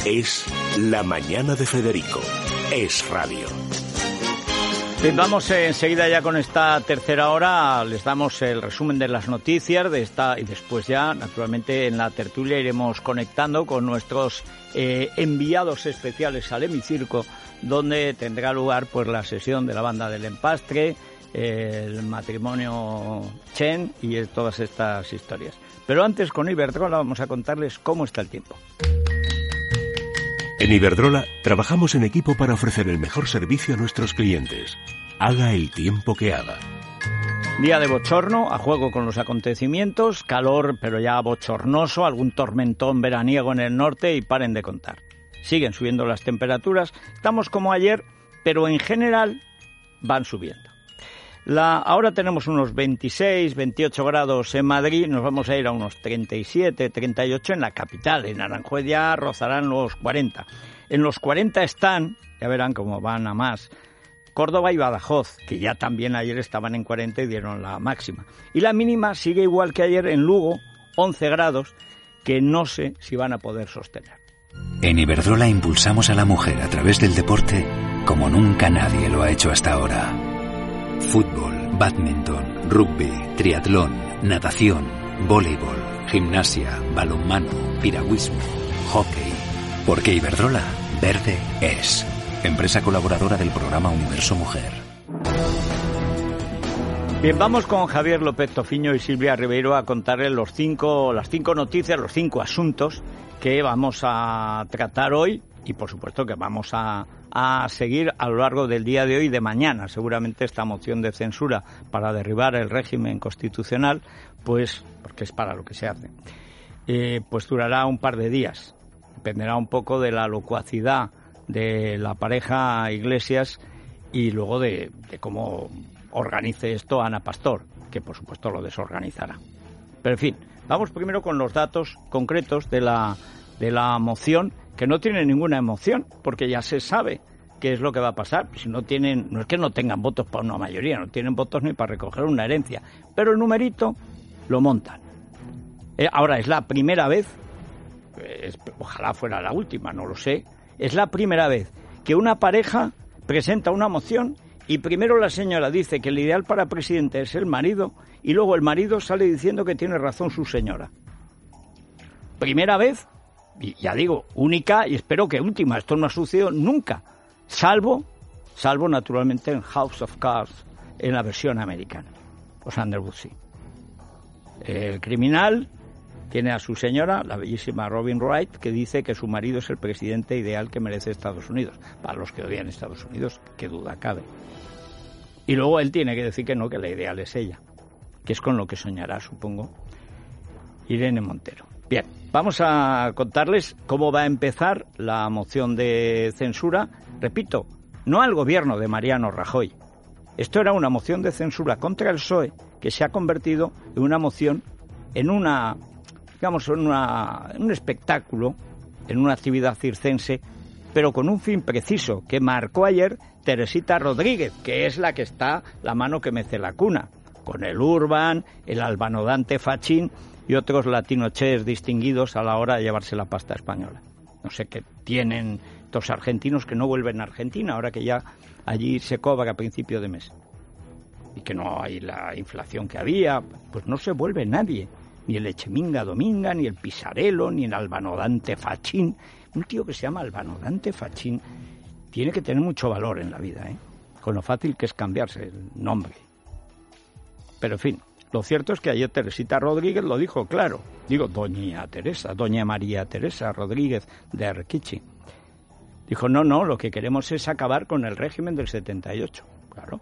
Es La Mañana de Federico. Es radio. Bien, vamos enseguida ya con esta tercera hora. Les damos el resumen de las noticias de esta y después ya, naturalmente, en la tertulia iremos conectando con nuestros enviados especiales al hemicirco, donde tendrá lugar pues la sesión de la banda del Empastre, el matrimonio Chen y todas estas historias. Pero antes, con Iberdrola vamos a contarles cómo está el tiempo. En Iberdrola trabajamos en equipo para ofrecer el mejor servicio a nuestros clientes. Haga el tiempo que haga. Día de bochorno, a juego con los acontecimientos, calor pero ya bochornoso, algún tormentón veraniego en el norte y paren de contar. Siguen subiendo las temperaturas, estamos como ayer, pero en general van subiendo. Ahora tenemos unos 26, 28 grados en Madrid, nos vamos a ir a unos 37, 38 en la capital. En Aranjuez ya rozarán los 40. En los 40 están, ya verán cómo van a más, Córdoba y Badajoz, que ya también ayer estaban en 40 y dieron la máxima. Y la mínima sigue igual que ayer en Lugo, 11 grados, que no sé si van a poder sostener. En Iberdrola impulsamos a la mujer a través del deporte como nunca nadie lo ha hecho hasta ahora. Fútbol, bádminton, rugby, triatlón, natación, voleibol, gimnasia, balonmano, piragüismo, hockey. Porque Iberdrola, verde es. Empresa colaboradora del programa Universo Mujer. Bien, vamos con Javier López Tofiño y Silvia Ribeiro a contarles las cinco noticias, los 5 asuntos que vamos a tratar hoy y por supuesto que vamos a seguir a lo largo del día de hoy y de mañana. Seguramente esta moción de censura para derribar el régimen constitucional, pues, porque es para lo que se hace, pues durará un par de días. Dependerá un poco de la locuacidad de la pareja Iglesias y luego de cómo organice esto Ana Pastor, que por supuesto lo desorganizará. Pero en fin, vamos primero con los datos concretos de la moción, que no tiene ninguna emoción, porque ya se sabe qué es lo que va a pasar. Si no es que no tengan votos para una mayoría, no tienen votos ni para recoger una herencia, pero el numerito lo montan. Ahora es la primera vez, ojalá fuera la última, no lo sé, es la primera vez que una pareja presenta una moción y primero la señora dice que el ideal para presidente es el marido y luego el marido sale diciendo que tiene razón su señora. Primera vez, y ya digo, única y espero que última. Esto no ha sucedido nunca, salvo naturalmente en House of Cards, en la versión americana, los Underwood, sí. El criminal tiene a su señora, la bellísima Robin Wright, que dice que su marido es el presidente ideal que merece Estados Unidos. Para los que odian Estados Unidos, qué duda cabe. Y luego él tiene que decir que no, que la ideal es ella, que es con lo que soñará, supongo, Irene Montero. Bien, vamos a contarles cómo va a empezar la moción de censura. Repito, no al gobierno de Mariano Rajoy. Esto era una moción de censura contra el PSOE que se ha convertido en una moción, en un espectáculo, en una actividad circense, pero con un fin preciso que marcó ayer Teresita Rodríguez, que es la que está la mano que mece la cuna, con el Urban, el Albano Dante Fachín y otros latinoches distinguidos a la hora de llevarse la pasta española. No sé qué tienen estos argentinos que no vuelven a Argentina, ahora que ya allí se cobra a principio de mes. Y que no hay la inflación que había, pues no se vuelve nadie. Ni el Echeminga Dominga, ni el Pisarello, ni el Albano Dante Fachín. Un tío que se llama Albano Dante Fachín tiene que tener mucho valor en la vida, con lo fácil que es cambiarse el nombre. Pero en fin, lo cierto es que ayer Teresita Rodríguez lo dijo claro. Digo, doña María Teresa Rodríguez de Arquichi. Dijo, no, lo que queremos es acabar con el régimen del 78. Claro.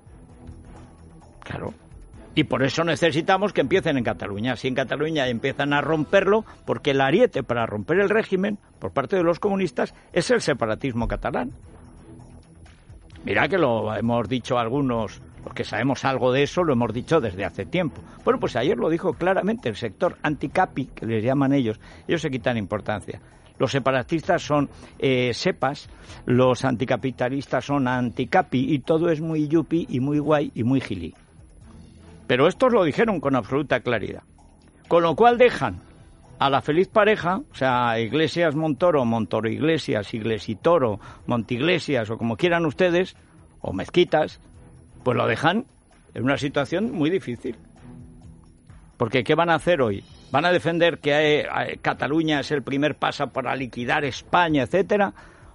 Y por eso necesitamos que empiecen en Cataluña. Si en Cataluña empiezan a romperlo, porque el ariete para romper el régimen por parte de los comunistas es el separatismo catalán. Mira que lo hemos dicho algunos, los que sabemos algo de eso, lo hemos dicho desde hace tiempo. Bueno, pues ayer lo dijo claramente el sector anticapi, que les llaman ellos se quitan importancia. Los separatistas son sepas, los anticapitalistas son anticapi y todo es muy yupi y muy guay y muy gilí. Pero estos lo dijeron con absoluta claridad. Con lo cual dejan a la feliz pareja, o sea, Iglesias-Montoro, Montoro-Iglesias, Iglesitoro, Montiglesias, o como quieran ustedes, o mezquitas, pues lo dejan en una situación muy difícil. Porque ¿qué van a hacer hoy? ¿Van a defender que Cataluña es el primer paso para liquidar España, etcétera?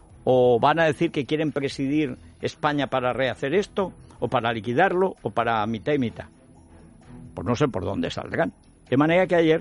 ¿O van a decir que quieren presidir España para rehacer esto, o para liquidarlo, o para mitad y mitad? Pues no sé por dónde saldrán. De manera que ayer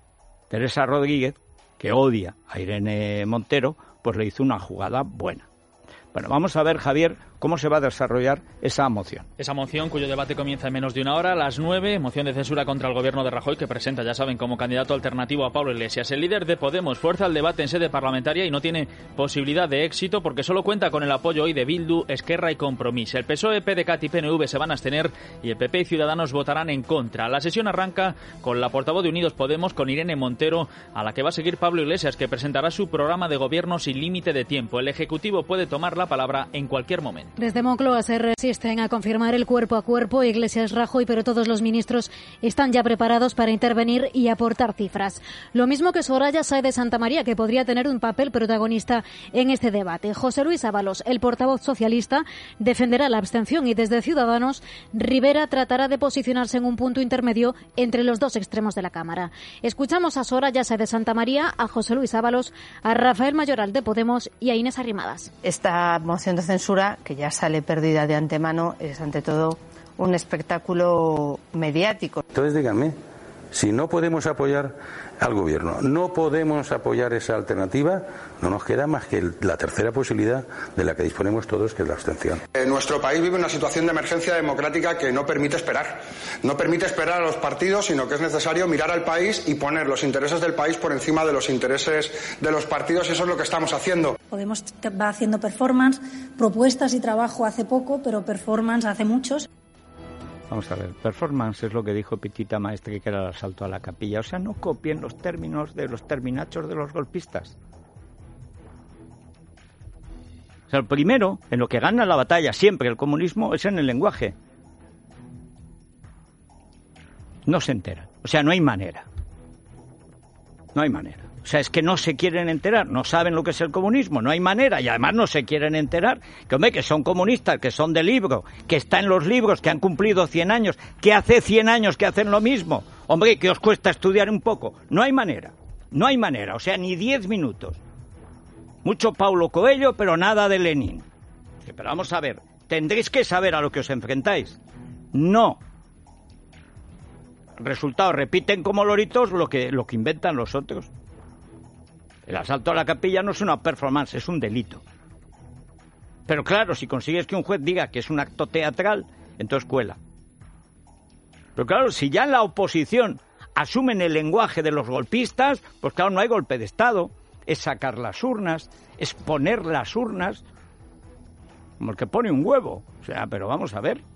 Teresa Rodríguez, que odia a Irene Montero, pues le hizo una jugada buena. Bueno, vamos a ver, Javier, cómo se va a desarrollar esa moción. Esa moción, cuyo debate comienza en menos de una hora, a las 9, moción de censura contra el gobierno de Rajoy, que presenta, ya saben, como candidato alternativo a Pablo Iglesias. El líder de Podemos fuerza el debate en sede parlamentaria y no tiene posibilidad de éxito porque solo cuenta con el apoyo hoy de Bildu, Esquerra y Compromís. El PSOE, PDeCAT y PNV se van a abstener y el PP y Ciudadanos votarán en contra. La sesión arranca con la portavoz de Unidos Podemos, con Irene Montero, a la que va a seguir Pablo Iglesias, que presentará su programa de gobierno sin límite de tiempo. El Ejecutivo puede tomar la palabra en cualquier momento. Desde Moncloa se resisten a confirmar el cuerpo a cuerpo Iglesias-Rajoy, pero todos los ministros están ya preparados para intervenir y aportar cifras. Lo mismo que Soraya Sáez de Santamaría, que podría tener un papel protagonista en este debate. José Luis Ábalos, el portavoz socialista, defenderá la abstención y desde Ciudadanos, Rivera tratará de posicionarse en un punto intermedio entre los dos extremos de la Cámara. Escuchamos a Soraya Sáez de Santamaría, a José Luis Ábalos, a Rafael Mayoral de Podemos y a Inés Arrimadas. Esta moción de censura, que ya sale perdida de antemano, es ante todo un espectáculo mediático. Entonces díganme, si no podemos apoyar al gobierno, no podemos apoyar esa alternativa, no nos queda más que la tercera posibilidad de la que disponemos todos, que es la abstención. Nuestro país vive una situación de emergencia democrática que no permite esperar. No permite esperar a los partidos, sino que es necesario mirar al país y poner los intereses del país por encima de los intereses de los partidos, y eso es lo que estamos haciendo. Podemos va haciendo performance, propuestas y trabajo hace poco, pero performance hace muchos. Vamos a ver, performance es lo que dijo Pitita Maestre, que era el asalto a la capilla. O sea, no copien los términos de los terminachos de los golpistas. O sea, el primero, en lo que gana la batalla siempre el comunismo, es en el lenguaje. No se enteran. O sea, no hay manera. No hay manera. O sea, es que no se quieren enterar, no saben lo que es el comunismo, no hay manera, y además no se quieren enterar, que hombre, que son comunistas, que son de libro, que está en los libros, que han cumplido 100 años, que hace 100 años que hacen lo mismo. Hombre, que os cuesta estudiar un poco. No hay manera, o sea, ni 10 minutos. Mucho Paulo Coelho, pero nada de Lenin. Pero vamos a ver, ¿tendréis que saber a lo que os enfrentáis? No. Resultado, repiten como loritos lo que inventan los otros. El asalto a la capilla no es una performance, es un delito. Pero claro, si consigues que un juez diga que es un acto teatral, entonces cuela. Pero claro, si ya en la oposición asumen el lenguaje de los golpistas, pues claro, no hay golpe de Estado. Es sacar las urnas, es poner las urnas, como el que pone un huevo. O sea, pero vamos a ver.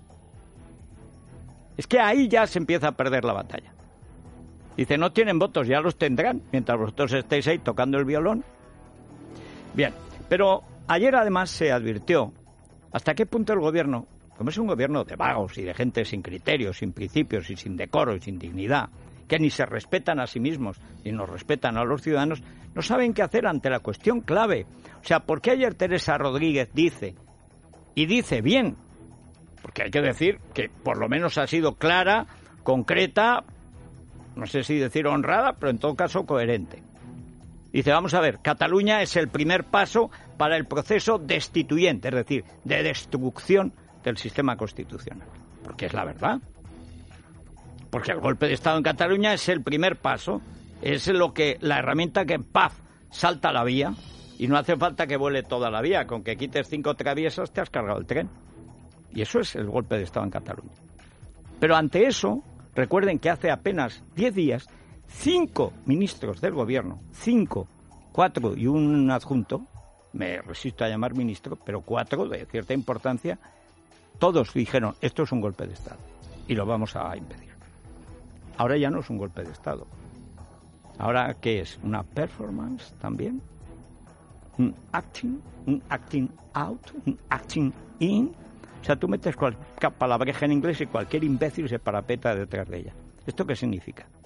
Es que ahí ya se empieza a perder la batalla. Dice, no tienen votos, ya los tendrán, mientras vosotros estéis ahí tocando el violón. Bien, pero ayer además se advirtió hasta qué punto el gobierno, como es un gobierno de vagos y de gente sin criterios, sin principios y sin decoro y sin dignidad, que ni se respetan a sí mismos ni nos respetan a los ciudadanos, no saben qué hacer ante la cuestión clave. O sea, ¿por qué ayer Teresa Rodríguez dice, y dice bien, porque hay que decir que por lo menos ha sido clara, concreta, no sé si decir honrada, pero en todo caso coherente? Dice, vamos a ver, Cataluña es el primer paso para el proceso destituyente, es decir, de destrucción del sistema constitucional. Porque es la verdad. Porque el golpe de Estado en Cataluña es el primer paso, es la herramienta que, ¡paf!, salta la vía, y no hace falta que vuele toda la vía, con que quites 5 traviesas te has cargado el tren. Y eso es el golpe de Estado en Cataluña. Pero ante eso, recuerden que hace apenas 10 días, 5 ministros del gobierno, 5, 4 y un adjunto, me resisto a llamar ministro, pero 4 de cierta importancia, todos dijeron, esto es un golpe de Estado y lo vamos a impedir. Ahora ya no es un golpe de Estado. ¿Ahora qué es? ¿Una performance también? ¿Un acting out? ¿Un acting in? O sea, tú metes cualquier palabreja en inglés y cualquier imbécil se parapeta detrás de ella. ¿Esto qué significa?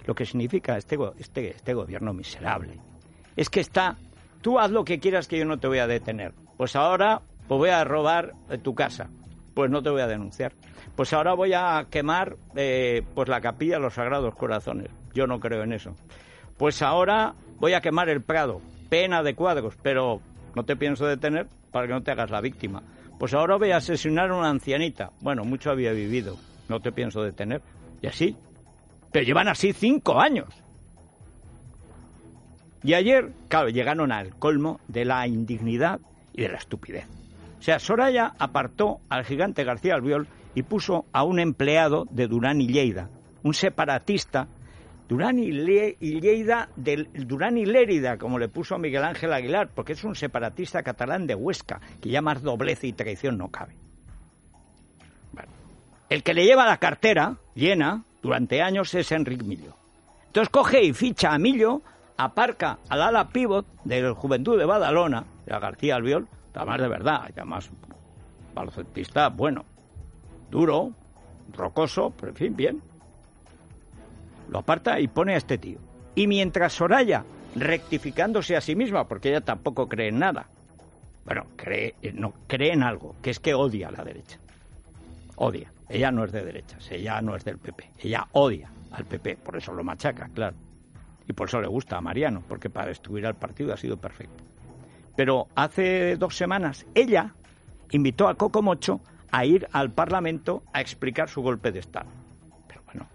lo que significa este gobierno miserable es que tú haz lo que quieras que yo no te voy a detener. Pues ahora voy a robar tu casa, pues no te voy a denunciar. Pues ahora voy a quemar pues la capilla de los Sagrados Corazones, yo no creo en eso. Pues ahora voy a quemar el Prado, pena de cuadros, pero no te pienso detener para que no te hagas la víctima. Pues ahora voy a asesinar a una ancianita, bueno, mucho había vivido, no te pienso detener, y así. Pero llevan así 5 años. Y ayer, claro, llegaron al colmo de la indignidad y de la estupidez. O sea, Soraya apartó al gigante García Albiol y puso a un empleado de Duran y Lleida, un separatista, Duran y Lérida, como le puso a Miguel Ángel Aguilar, porque es un separatista catalán de Huesca, que ya más doblez y traición no cabe. Bueno, el que le lleva la cartera llena durante años es Enric Millo. Entonces coge y ficha a Millo, aparca al ala pívot del Juventud de Badalona, de García Albiol, además de verdad, además baloncelista bueno, duro, rocoso, pero en fin, bien. Lo aparta y pone a este tío. Y mientras Soraya, rectificándose a sí misma, porque ella tampoco cree en nada, bueno, cree en algo, que es que odia a la derecha. Odia. Ella no es de derechas, ella no es del PP. Ella odia al PP, por eso lo machaca, claro. Y por eso le gusta a Mariano, porque para destruir al partido ha sido perfecto. Pero hace 2 semanas ella invitó a Coco Mocho a ir al Parlamento a explicar su golpe de Estado. Pero bueno,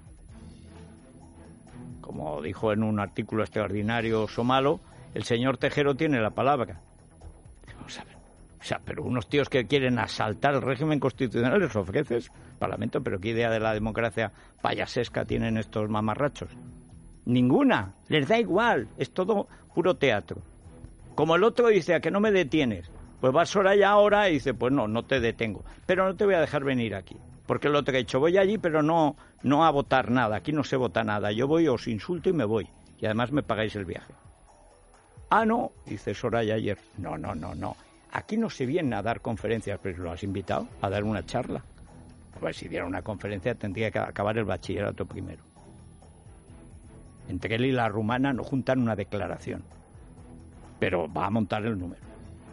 como dijo en un artículo extraordinario Somalo, el señor Tejero tiene la palabra. Vamos a ver. O sea, pero unos tíos que quieren asaltar el régimen constitucional les ofreces Parlamento, pero ¿qué idea de la democracia payasesca tienen estos mamarrachos? Ninguna, les da igual, es todo puro teatro. Como el otro dice, ¿a que no me detienes? Pues va Soraya ahora y dice, pues no te detengo, pero no te voy a dejar venir aquí. Porque el otro ha dicho, voy allí, pero no a votar nada, aquí no se vota nada, yo voy, os insulto y me voy, y además me pagáis el viaje. Ah, no, dice Soraya ayer, no, aquí no se viene a dar conferencias, pero lo has invitado a dar una charla. Pues si diera una conferencia tendría que acabar el bachillerato primero. Entre él y la rumana no juntan una declaración, pero va a montar el número.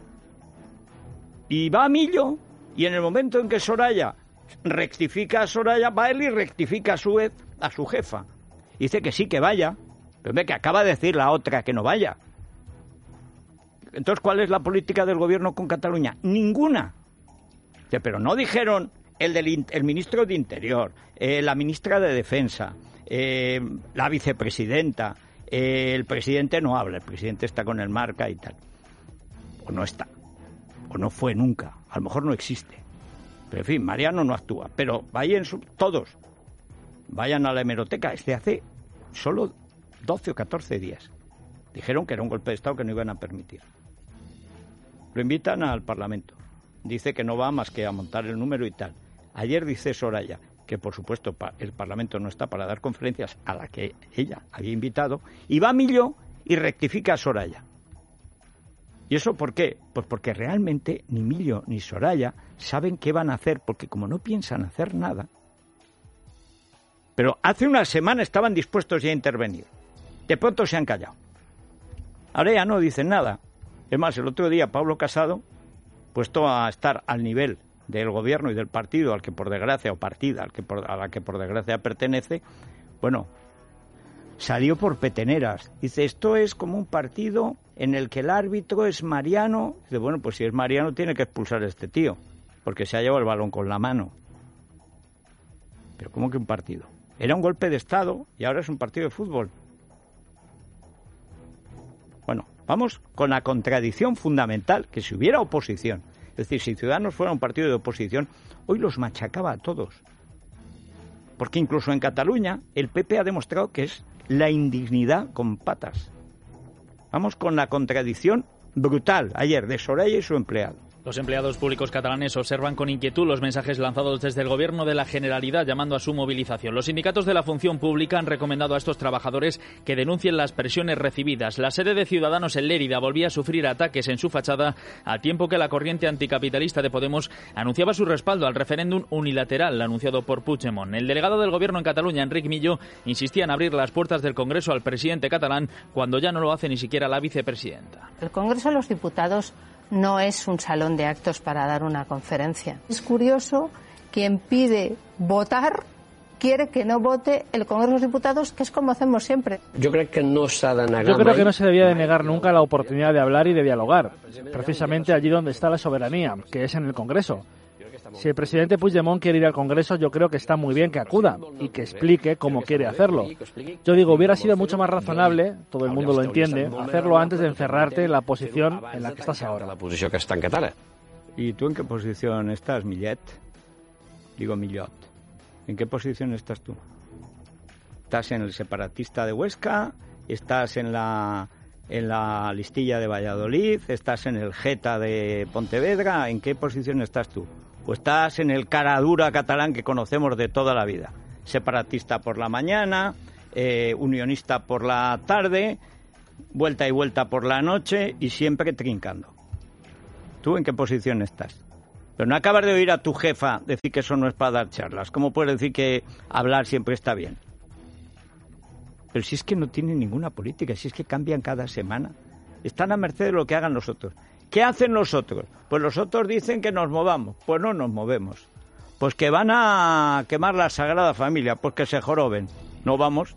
Y va a Millo, y en el momento en que Soraya rectifica a Soraya, va él y rectifica a su vez a su jefa. Dice que sí, que vaya, pero ve que acaba de decir la otra que no vaya. Entonces, ¿cuál es la política del gobierno con Cataluña? Ninguna. Pero no dijeron el ministro de Interior, la ministra de Defensa, la vicepresidenta, el presidente no habla, el presidente está con el marca y tal. O no está, o no fue nunca, a lo mejor no existe. Pero en fin, Mariano no actúa. Pero todos vayan a la hemeroteca, hace solo 12 o 14 días. Dijeron que era un golpe de Estado que no iban a permitir. Lo invitan al Parlamento. Dice que no va más que a montar el número y tal. Ayer dice Soraya que, por supuesto, el Parlamento no está para dar conferencias a la que ella había invitado, y va Millo y rectifica a Soraya. ¿Y eso por qué? Pues porque realmente ni Millo ni Soraya saben qué van a hacer, porque como no piensan hacer nada. Pero hace una semana estaban dispuestos ya a intervenir. De pronto se han callado. Ahora ya no dicen nada. Es más, el otro día Pablo Casado, puesto a estar al nivel del gobierno y del partido al que por desgracia, o partida a la que por desgracia pertenece, bueno, salió por peteneras. Dice, esto es como un partido en el que el árbitro es Mariano. Dice, bueno, pues si es Mariano tiene que expulsar a este tío, porque se ha llevado el balón con la mano. Pero ¿cómo que un partido? Era un golpe de Estado y ahora es un partido de fútbol. Bueno, vamos con la contradicción fundamental, que si hubiera oposición, es decir, si Ciudadanos fuera un partido de oposición, hoy los machacaba a todos. Porque incluso en Cataluña el PP ha demostrado que es la indignidad con patas. Vamos con la contradicción brutal ayer de Soraya y su empleado. Los empleados públicos catalanes observan con inquietud los mensajes lanzados desde el Gobierno de la Generalidad llamando a su movilización. Los sindicatos de la función pública han recomendado a estos trabajadores que denuncien las presiones recibidas. La sede de Ciudadanos en Lérida volvía a sufrir ataques en su fachada al tiempo que la corriente anticapitalista de Podemos anunciaba su respaldo al referéndum unilateral anunciado por Puigdemont. El delegado del Gobierno en Cataluña, Enric Millo, insistía en abrir las puertas del Congreso al presidente catalán cuando ya no lo hace ni siquiera la vicepresidenta. El Congreso de los Diputados no es un salón de actos para dar una conferencia. Es curioso, quien pide votar quiere que no vote el Congreso de los Diputados, que es como hacemos siempre. Yo creo que no se debía de negar nunca la oportunidad de hablar y de dialogar, precisamente allí donde está la soberanía, que es en el Congreso. Si el presidente Puigdemont quiere ir al Congreso, yo creo que está muy bien que acuda y que explique cómo quiere hacerlo. Yo digo, hubiera sido mucho más razonable, todo el mundo lo entiende, hacerlo antes de encerrarte en la posición en la que estás ahora. La posición que está en Qatar. ¿Y tú en qué posición estás, Millet? Digo Millot. ¿En qué posición estás tú? ¿Estás en el separatista de Huesca? ¿Estás en la listilla de Valladolid? ¿Estás en el Geta de Pontevedra? ¿En qué posición estás tú? ¿O estás en el cara dura catalán que conocemos de toda la vida? Separatista por la mañana, unionista por la tarde, vuelta y vuelta por la noche y siempre trincando. ¿Tú en qué posición estás? Pero no acabas de oír a tu jefa decir que eso no es para dar charlas. ¿Cómo puedes decir que hablar siempre está bien? Pero si es que no tienen ninguna política, si es que cambian cada semana. Están a merced de lo que hagan los otros. ¿Qué hacen los otros? Pues los otros dicen que nos movamos. Pues no nos movemos. Pues que van a quemar la Sagrada Familia. Pues que se joroben. No vamos.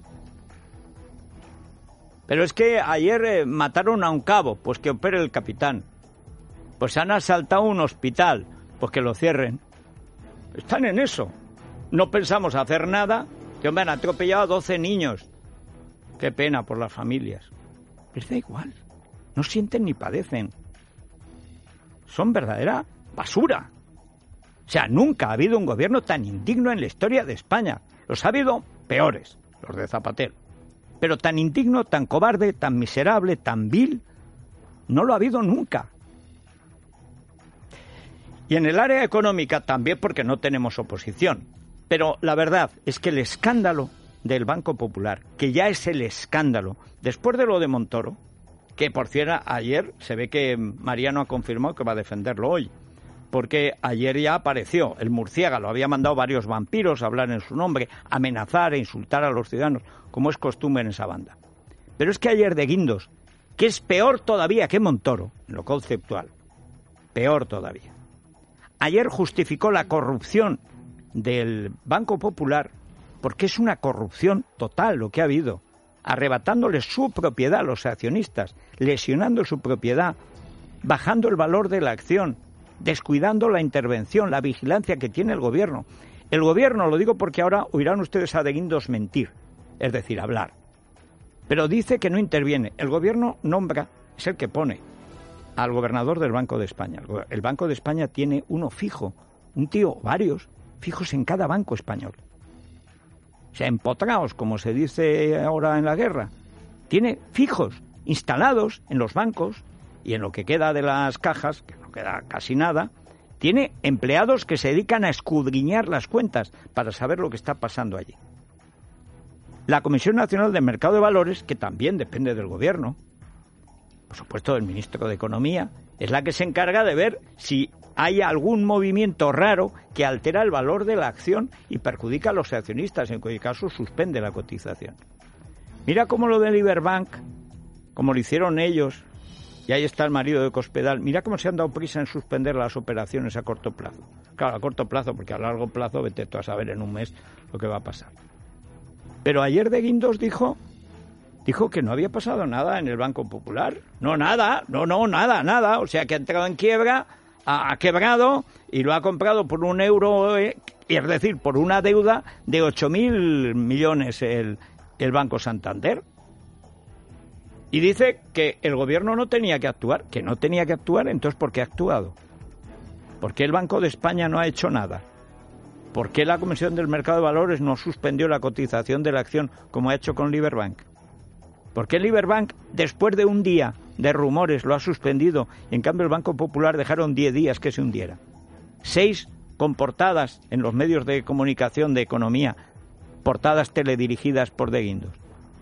Pero es que ayer mataron a un cabo. Pues que opere el capitán. Pues han asaltado un hospital. Pues que lo cierren. Están en eso. No pensamos hacer nada. Que me han atropellado a 12 niños. Qué pena por las familias. Les da igual. No sienten ni padecen. Son verdadera basura. O sea, nunca ha habido un gobierno tan indigno en la historia de España. Los ha habido peores, los de Zapatero. Pero tan indigno, tan cobarde, tan miserable, tan vil, no lo ha habido nunca. Y en el área económica también porque no tenemos oposición. Pero la verdad es que el escándalo del Banco Popular, que ya es el escándalo, después de lo de Montoro, que por cierto ayer se ve que Mariano ha confirmado que va a defenderlo hoy, porque ayer ya apareció el murciélago, había mandado varios vampiros a hablar en su nombre, amenazar e insultar a los ciudadanos, como es costumbre en esa banda. Pero es que ayer de Guindos, que es peor todavía que Montoro, en lo conceptual, peor todavía, ayer justificó la corrupción del Banco Popular porque es una corrupción total lo que ha habido, arrebatándoles su propiedad a los accionistas, lesionando su propiedad, bajando el valor de la acción, descuidando la intervención, la vigilancia que tiene el gobierno. El gobierno, lo digo porque ahora oirán ustedes a de Guindos mentir, es decir, hablar. Pero dice que no interviene. El gobierno nombra, es el que pone, al gobernador del Banco de España. El Banco de España tiene uno fijo, un tío, varios, fijos en cada banco español. O sea, empotrados, como se dice ahora en la guerra. Tiene fijos, instalados en los bancos y en lo que queda de las cajas, que no queda casi nada, tiene empleados que se dedican a escudriñar las cuentas para saber lo que está pasando allí. La Comisión Nacional del Mercado de Valores, que también depende del gobierno, por supuesto del ministro de Economía, es la que se encarga de ver si hay algún movimiento raro que altera el valor de la acción y perjudica a los accionistas, en cuyo caso suspende la cotización. Mira cómo lo de Liberbank, como lo hicieron ellos, y ahí está el marido de Cospedal, mira cómo se han dado prisa en suspender las operaciones a corto plazo. Claro, a corto plazo, porque a largo plazo vete tú a saber en un mes lo que va a pasar. Pero ayer de Guindos dijo que no había pasado nada en el Banco Popular. No, nada. O sea, que ha entrado en quiebra, ha quebrado y lo ha comprado por €1, es decir, por una deuda de 8.000 millones el Banco Santander. Y dice que el gobierno no tenía que actuar, entonces ¿por qué ha actuado? ¿Por qué el Banco de España no ha hecho nada? ¿Por qué la Comisión del Mercado de Valores no suspendió la cotización de la acción como ha hecho con Liberbank? ¿Por qué Liberbank, después de un día de rumores lo ha suspendido. En cambio, el Banco Popular dejaron 10 días que se hundiera. 6 con portadas en los medios de comunicación de economía, portadas teledirigidas por De Guindos.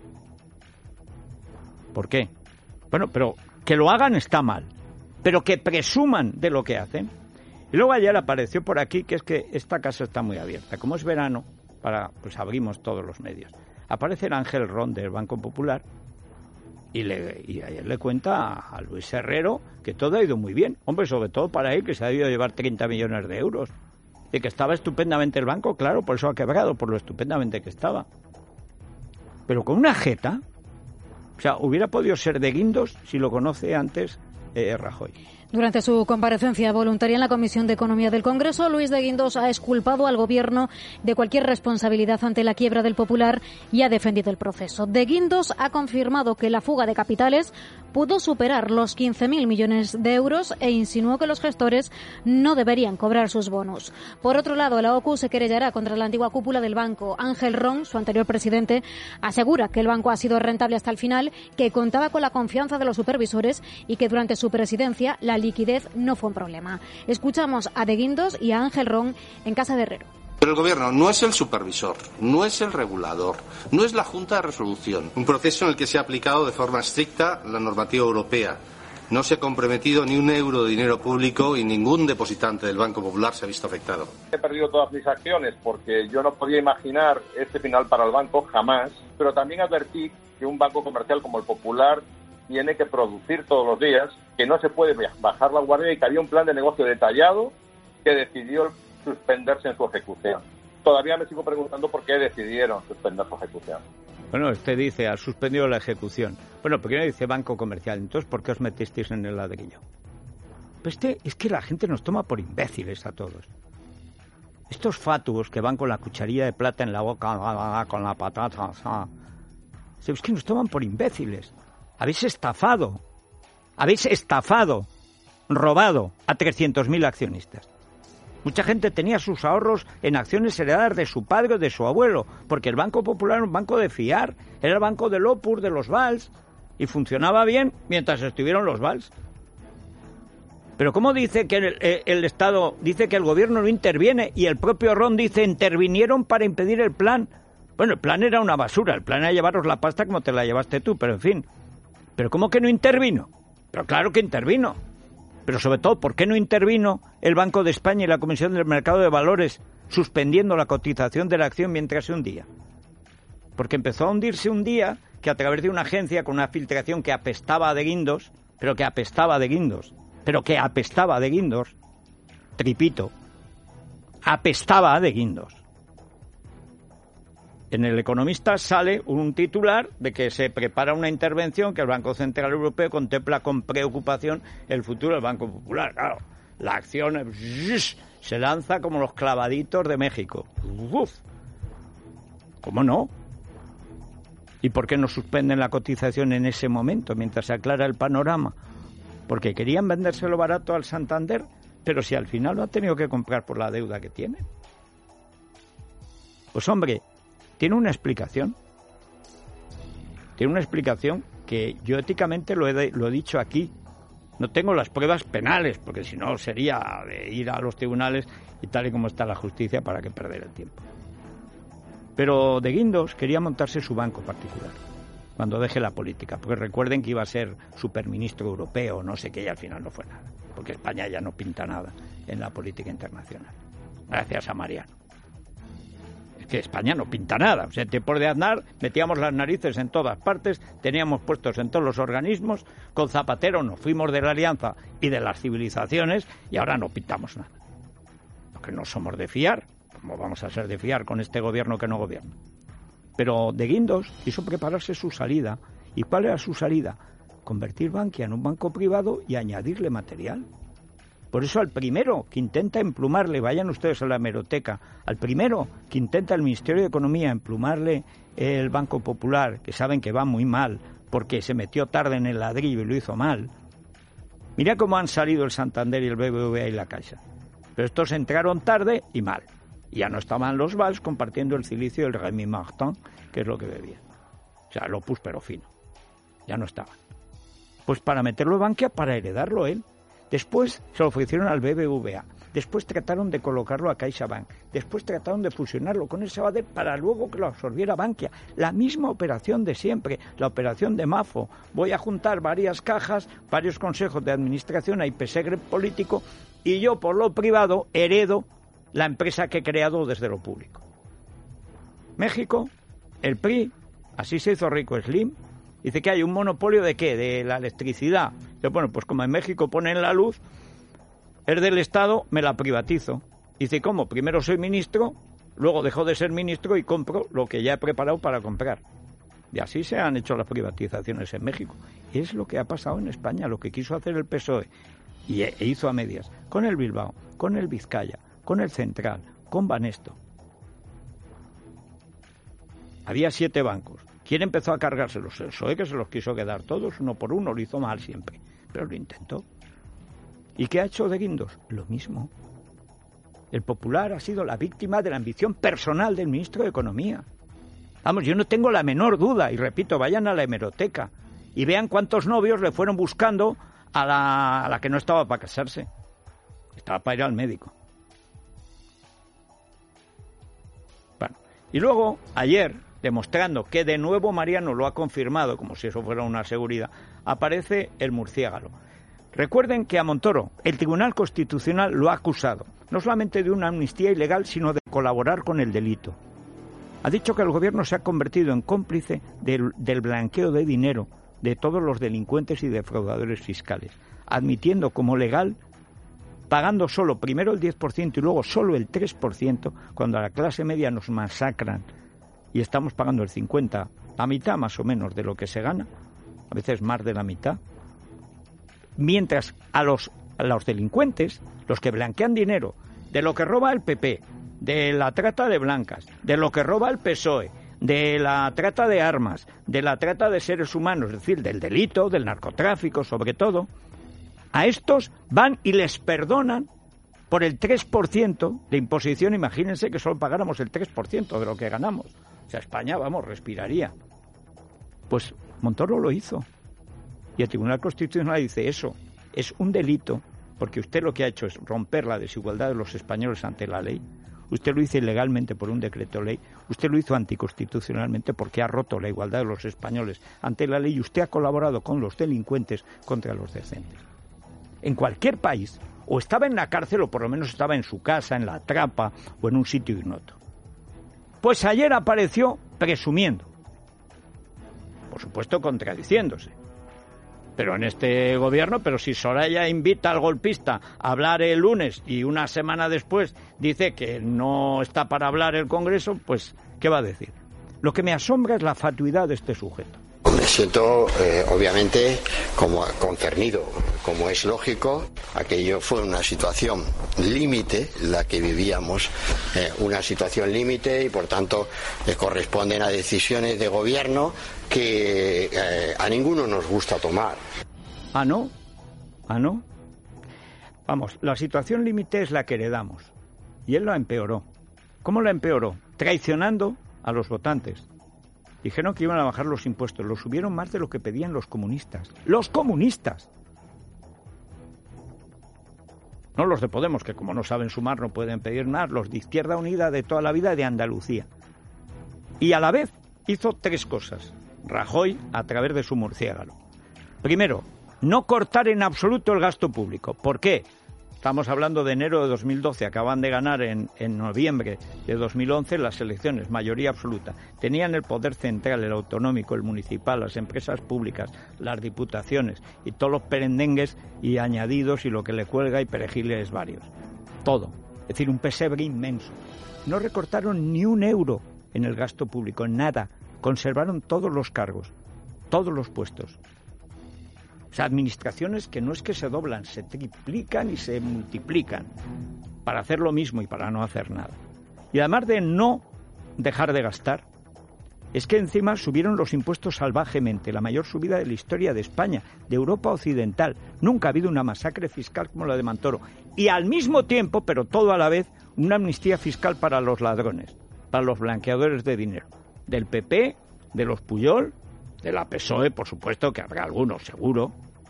¿Por qué? Bueno, pero que lo hagan está mal, pero que presuman de lo que hacen. Y luego ayer apareció por aquí que es que esta casa está muy abierta. Como es verano, pues abrimos todos los medios. Aparece el Ángel Ron del Banco Popular y ayer le cuenta a Luis Herrero que todo ha ido muy bien. Hombre, sobre todo para él, que se ha debido llevar 30 millones de euros. De que estaba estupendamente el banco, claro, por eso ha quebrado, por lo estupendamente que estaba. Pero con una jeta, o sea, hubiera podido ser De Guindos si lo conoce antes Rajoy. Durante su comparecencia voluntaria en la Comisión de Economía del Congreso, Luis De Guindos ha exculpado al Gobierno de cualquier responsabilidad ante la quiebra del Popular y ha defendido el proceso. De Guindos ha confirmado que la fuga de capitales pudo superar los 15.000 millones de euros e insinuó que los gestores no deberían cobrar sus bonus. Por otro lado, la OCU se querellará contra la antigua cúpula del banco. Ángel Ron, su anterior presidente, asegura que el banco ha sido rentable hasta el final, que contaba con la confianza de los supervisores y que durante su presidencia la liquidez no fue un problema. Escuchamos a De Guindos y a Ángel Ron en Casa de Herrero. Pero el Gobierno no es el supervisor, no es el regulador, no es la Junta de Resolución. Un proceso en el que se ha aplicado de forma estricta la normativa europea. No se ha comprometido ni un euro de dinero público y ningún depositante del Banco Popular se ha visto afectado. He perdido todas mis acciones porque yo no podía imaginar este final para el banco jamás, pero también advertí que un banco comercial como el Popular tiene que producir todos los días, que no se puede bajar la guardia y que había un plan de negocio detallado que decidió suspenderse en su ejecución. Todavía me sigo preguntando por qué decidieron suspender su ejecución. Bueno, usted dice, ha suspendido la ejecución. Bueno, ¿por qué no dice banco comercial? Entonces, ¿por qué os metisteis en el ladrillo? Pues es que la gente nos toma por imbéciles a todos. Estos fatuos que van con la cucharilla de plata en la boca, con la patata, es que nos toman por imbéciles. Habéis estafado, robado a 300.000 accionistas. Mucha gente tenía sus ahorros en acciones heredadas de su padre o de su abuelo, porque el Banco Popular era un banco de fiar, era el banco del Opus, de los Valls, y funcionaba bien mientras estuvieron los Valls. Pero ¿cómo dice que el Estado, dice que el Gobierno no interviene, y el propio Ron dice intervinieron para impedir el plan? Bueno, el plan era una basura, el plan era llevaros la pasta como te la llevaste tú, pero en fin. ¿Pero cómo que no intervino? Pero claro que intervino. Pero sobre todo, ¿por qué no intervino el Banco de España y la Comisión del Mercado de Valores suspendiendo la cotización de la acción mientras se hundía? Porque empezó a hundirse un día que a través de una agencia con una filtración que apestaba a De Guindos, tripito, apestaba a De Guindos. En El Economista sale un titular de que se prepara una intervención, que el Banco Central Europeo contempla con preocupación el futuro del Banco Popular. Claro, la acción se lanza como los clavaditos de México. Uf. ¿Cómo no? ¿Y por qué no suspenden la cotización en ese momento, mientras se aclara el panorama? Porque querían vendérselo barato al Santander, pero si al final lo ha tenido que comprar por la deuda que tiene. Pues hombre, tiene una explicación. Tiene una explicación que yo éticamente lo he dicho aquí. No tengo las pruebas penales, porque si no sería de ir a los tribunales y tal y como está la justicia, para qué perder el tiempo. Pero De Guindos quería montarse su banco particular cuando deje la política, porque recuerden que iba a ser superministro europeo, no sé qué, y al final no fue nada, porque España ya no pinta nada en la política internacional. Gracias a Mariano. Que España no pinta nada. O sea, en tiempos de Aznar metíamos las narices en todas partes, teníamos puestos en todos los organismos, con Zapatero nos fuimos de la alianza y de las civilizaciones y ahora no pintamos nada. Porque no somos de fiar. ¿Cómo vamos a ser de fiar con este gobierno que no gobierna? Pero De Guindos quiso prepararse su salida. ¿Y cuál era su salida? Convertir Bankia en un banco privado y añadirle material. Por eso al primero que intenta emplumarle, vayan ustedes a la hemeroteca, al primero que intenta el Ministerio de Economía emplumarle el Banco Popular, que saben que va muy mal, porque se metió tarde en el ladrillo y lo hizo mal. Mira cómo han salido el Santander y el BBVA y la Caixa. Pero estos entraron tarde y mal. Y ya no estaban los Valls compartiendo el silicio del Rémy Martin, que es lo que bebían. O sea, el Opus pero fino. Ya no estaban. Pues para meterlo en Bankia, para heredarlo él. Después se lo ofrecieron al BBVA. Después trataron de colocarlo a CaixaBank. Después trataron de fusionarlo con el Sabadell para luego que lo absorbiera Bankia. La misma operación de siempre, la operación de Mafo. Voy a juntar varias cajas, varios consejos de administración, hay pesegre político, y yo por lo privado heredo la empresa que he creado desde lo público. México, el PRI, así se hizo rico Slim. Dice que hay un monopolio de ¿qué? De la electricidad. Dice, bueno, pues como en México ponen la luz, es del Estado, me la privatizo. Dice, ¿cómo? Primero soy ministro, luego dejo de ser ministro y compro lo que ya he preparado para comprar. Y así se han hecho las privatizaciones en México. Y es lo que ha pasado en España, lo que quiso hacer el PSOE. Y hizo a medias. Con el Bilbao, con el Vizcaya, con el Central, con Banesto. Había 7 bancos. ¿Quién empezó a cargárselos? El PSOE, que se los quiso quedar todos, uno por uno, lo hizo mal siempre. Pero lo intentó. ¿Y qué ha hecho de Guindos? Lo mismo. El Popular ha sido la víctima de la ambición personal del ministro de Economía. Vamos, yo no tengo la menor duda, y repito, vayan a la hemeroteca y vean cuántos novios le fueron buscando a la que no estaba para casarse. Estaba para ir al médico. Bueno, y luego, ayer, demostrando que de nuevo Mariano lo ha confirmado, como si eso fuera una seguridad, aparece el murciélago. Recuerden que a Montoro el Tribunal Constitucional lo ha acusado, no solamente de una amnistía ilegal, sino de colaborar con el delito. Ha dicho que el gobierno se ha convertido en cómplice del blanqueo de dinero de todos los delincuentes y defraudadores fiscales, admitiendo como legal, pagando solo primero el 10% y luego solo el 3%, cuando a la clase media nos masacran y estamos pagando el 50%, la mitad más o menos de lo que se gana, a veces más de la mitad, mientras a los delincuentes, los que blanquean dinero, de lo que roba el PP, de la trata de blancas, de lo que roba el PSOE, de la trata de armas, de la trata de seres humanos, es decir, del delito, del narcotráfico, sobre todo, a estos van y les perdonan por el 3% de imposición. Imagínense que solo pagáramos el 3% de lo que ganamos. O sea, España, vamos, respiraría. Pues Montoro lo hizo. Y el Tribunal Constitucional dice, eso es un delito, porque usted lo que ha hecho es romper la desigualdad de los españoles ante la ley. Usted lo hizo ilegalmente por un decreto ley, usted lo hizo anticonstitucionalmente porque ha roto la igualdad de los españoles ante la ley y usted ha colaborado con los delincuentes contra los decentes. En cualquier país, o estaba en la cárcel o por lo menos estaba en su casa, en la trapa o en un sitio ignoto. Pues ayer apareció presumiendo, por supuesto contradiciéndose. Pero en este gobierno, pero si Soraya invita al golpista a hablar el lunes y una semana después dice que no está para hablar el Congreso, pues, ¿qué va a decir? Lo que me asombra es la fatuidad de este sujeto. Me siento, obviamente, como concernido, como es lógico. Aquello fue una situación límite, la que vivíamos, una situación límite y, por tanto, corresponden a decisiones de gobierno que a ninguno nos gusta tomar. ¿Ah, no? ¿Ah, no? Vamos, la situación límite es la que heredamos. Y él la empeoró. ¿Cómo la empeoró? Traicionando a los votantes. Dijeron que iban a bajar los impuestos. Los subieron más de lo que pedían los comunistas. ¡Los comunistas! No los de Podemos, que como no saben sumar no pueden pedir nada. Los de Izquierda Unida de toda la vida de Andalucía. Y a la vez hizo 3 cosas. Rajoy, a través de su murciélago. Primero, no cortar en absoluto el gasto público. ¿Por qué? Estamos hablando de enero de 2012, acaban de ganar en noviembre de 2011 las elecciones, mayoría absoluta. Tenían el poder central, el autonómico, el municipal, las empresas públicas, las diputaciones y todos los perendengues y añadidos y lo que le cuelga y perejiles varios. Todo. Es decir, un pesebre inmenso. No recortaron ni un euro en el gasto público, nada. Conservaron todos los cargos, todos los puestos. O sea, administraciones que no es que se doblan, se triplican y se multiplican para hacer lo mismo y para no hacer nada. Y además de no dejar de gastar, es que encima subieron los impuestos salvajemente, la mayor subida de la historia de España, de Europa Occidental. Nunca ha habido una masacre fiscal como la de Montoro. Y al mismo tiempo, pero todo a la vez, una amnistía fiscal para los ladrones, para los blanqueadores de dinero. Del PP, de los Pujol, de la PSOE, por supuesto, que habrá algunos, seguro,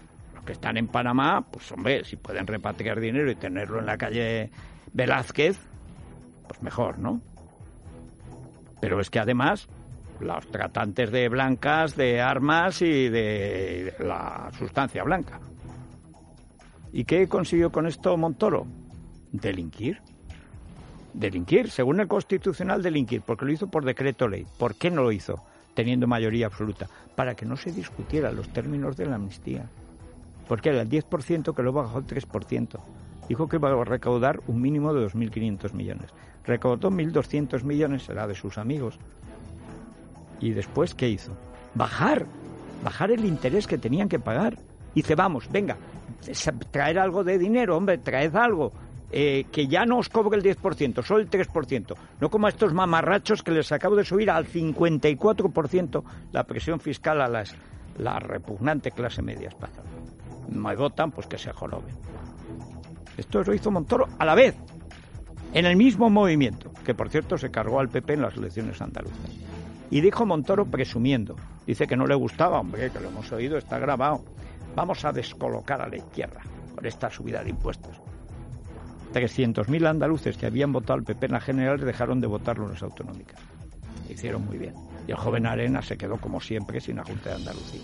que están en Panamá, pues hombre, si pueden repatriar dinero y tenerlo en la calle Velázquez, pues mejor, ¿no? Pero es que además los tratantes de blancas, de armas y de la sustancia blanca. ¿Y qué consiguió con esto Montoro? Delinquir. Delinquir, según el Constitucional, delinquir, porque lo hizo por decreto ley. ¿Por qué no lo hizo teniendo mayoría absoluta? Para que no se discutieran los términos de la amnistía. Porque era el 10% que luego bajó al 3%. Dijo que iba a recaudar un mínimo de 2.500 millones. Recaudó 1.200 millones, será de sus amigos. ¿Y después qué hizo? Bajar el interés que tenían que pagar. Dice, vamos, venga, traer algo de dinero, hombre, traed algo. Que ya no os cobre el 10%, solo el 3%. No como a estos mamarrachos que les acabo de subir al 54% la presión fiscal a la repugnante clase media española. Me votan, pues que se joroben. Esto lo hizo Montoro a la vez, en el mismo movimiento, que por cierto se cargó al PP en las elecciones andaluzas. Y dijo Montoro presumiendo, dice que no le gustaba, hombre, que lo hemos oído, está grabado. Vamos a descolocar a la izquierda con esta subida de impuestos. 300.000 andaluces que habían votado al PP en las generales dejaron de votarlo en las autonómicas. Hicieron muy bien. Y el joven Arena se quedó, como siempre, sin la Junta de Andalucía.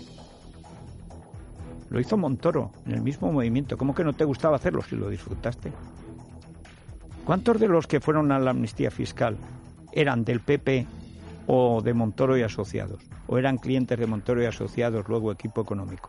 Lo hizo Montoro en el mismo movimiento. ¿Cómo que no te gustaba hacerlo si lo disfrutaste? ¿Cuántos de los que fueron a la amnistía fiscal eran del PP o de Montoro y Asociados? ¿O eran clientes de Montoro y Asociados, luego equipo económico?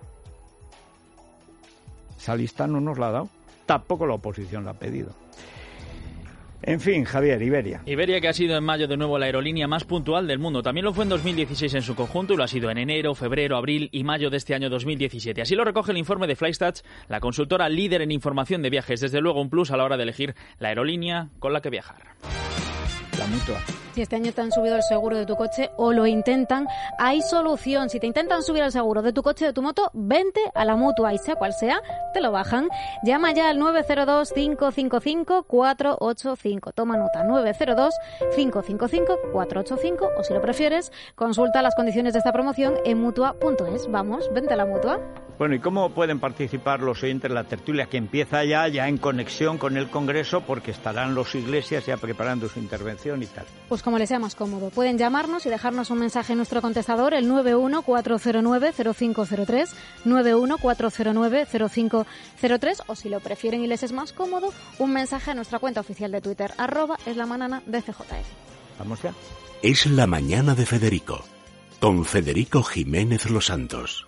Esa lista no nos la ha dado. Tampoco la oposición la ha pedido. En fin, Javier, Iberia. Iberia, que ha sido en mayo de nuevo la aerolínea más puntual del mundo. También lo fue en 2016 en su conjunto y lo ha sido en enero, febrero, abril y mayo de este año 2017. Así lo recoge el informe de Flystats, la consultora líder en información de viajes. Desde luego un plus a la hora de elegir la aerolínea con la que viajar. La Mutua. Si este año te han subido el seguro de tu coche o lo intentan, hay solución. Si te intentan subir el seguro de tu coche o de tu moto, vente a la Mutua y sea cual sea, te lo bajan. Llama ya al 902-555-485. Toma nota, 902-555-485 o si lo prefieres, consulta las condiciones de esta promoción en Mutua.es. Vamos, vente a la Mutua. Bueno, ¿y cómo pueden participar los oyentes en la tertulia que empieza ya en conexión con el Congreso porque estarán los Iglesias ya preparando su intervención y tal? Pues como les sea más cómodo. Pueden llamarnos y dejarnos un mensaje en nuestro contestador, el 91409-0503, 91409-0503, o si lo prefieren y les es más cómodo, un mensaje a nuestra cuenta oficial de Twitter, @eslamanana_dcjr. Vamos ya. Es la mañana de Federico, con Federico Jiménez Los Santos.